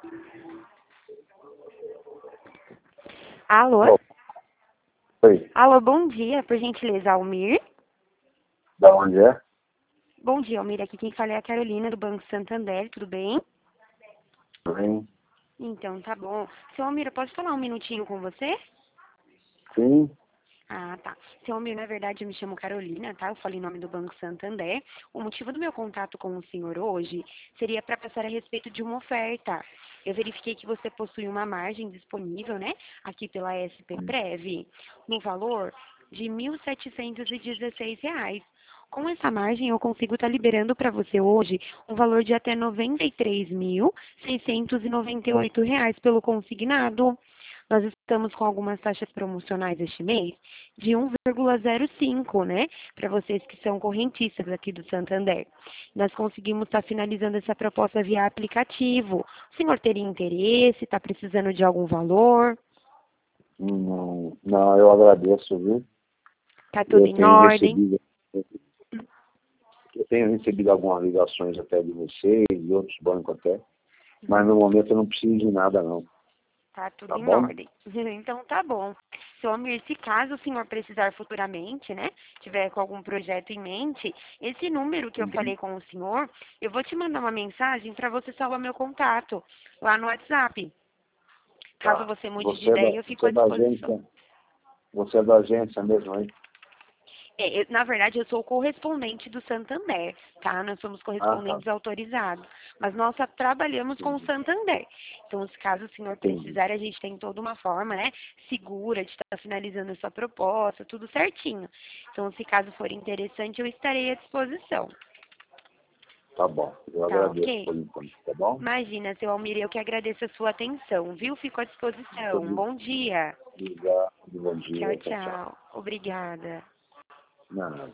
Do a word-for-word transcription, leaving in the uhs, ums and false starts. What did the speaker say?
Alô? Bom, oi, Alô, bom dia, por gentileza, Almir. da onde é? Bom dia, Almir. Aqui quem fala é a Carolina, do Banco Santander, tudo bem? Sim, Então, tá bom. Seu Almir, eu posso falar um minutinho com você? sim, Ah, tá. Seu Almir, na verdade, eu me chamo Carolina, tá? Eu falei em nome do Banco Santander. O motivo do meu contato com o senhor hoje seria para passar a respeito de uma oferta. Eu verifiquei que você possui uma margem disponível, né? Aqui pela S P Prev, no valor de mil setecentos e dezesseis reais. Com essa margem, eu consigo estar liberando para você hoje um valor de até noventa e três mil seiscentos e noventa e oito reais pelo consignado. Nós estamos com algumas taxas promocionais este mês de um vírgula zero cinco, né? Para vocês que são correntistas aqui do Santander. Nós conseguimos estar finalizando essa proposta via aplicativo. O senhor teria interesse? Está precisando de algum valor? não, não, eu agradeço, viu? Está tudo Eu em tenho ordem? recebido, eu tenho recebido algumas ligações até de vocês, de outros bancos até, mas no momento eu não preciso de nada não, Tá tudo tá em bom? ordem. Então tá bom. Seu Amir, se caso o senhor precisar futuramente, né, tiver com algum projeto em mente, esse número que eu Uhum. falei com o senhor, eu vou te mandar uma mensagem para você salvar meu contato lá no WhatsApp. Caso Tá. você mude de Você é da, ideia, eu fico você à é da disposição. agência, você é da agência mesmo, hein? É, eu- na verdade, eu sou correspondente do Santander, tá? Nós somos Ah, tá, correspondentes autorizados, mas nós só trabalhamos com o entendi, Santander. Então, se caso o senhor entendi. precisar, a gente tem toda uma forma, né, segura de estar finalizando a sua proposta, tudo certinho. Então, se caso for interessante, eu estarei à disposição, Tá bom, eu tá agradeço ok? por enquanto, tá bom? Imagina, seu Almir, eu que agradeço a sua atenção, viu? Fico à Muito disposição. Bom dia. obrigado, bom Tchau, dia, tchau, tchau. tchau. Obrigada. Não,